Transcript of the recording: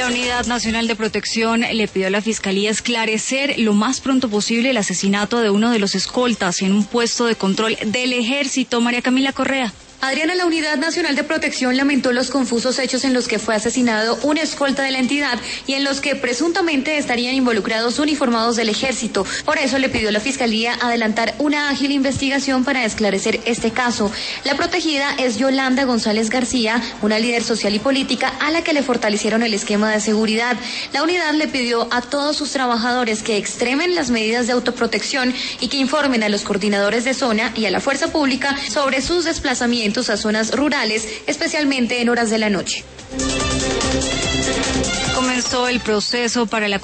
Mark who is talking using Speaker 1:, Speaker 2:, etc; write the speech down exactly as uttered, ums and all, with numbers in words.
Speaker 1: La Unidad Nacional de Protección le pidió a la Fiscalía esclarecer lo más pronto posible el asesinato de uno de los escoltas en un puesto de control del Ejército. María Camila Correa.
Speaker 2: Adriana, la Unidad Nacional de Protección lamentó los confusos hechos en los que fue asesinado un escolta de la entidad y en los que presuntamente estarían involucrados uniformados del Ejército. Por eso le pidió a la Fiscalía adelantar una ágil investigación para esclarecer este caso. La protegida es Yolanda González García, una líder social y política a la que le fortalecieron el esquema de seguridad. La unidad le pidió a todos sus trabajadores que extremen las medidas de autoprotección y que informen a los coordinadores de zona y a la fuerza pública sobre sus desplazamientos a zonas rurales, especialmente en horas de la noche.
Speaker 1: Comenzó el proceso para la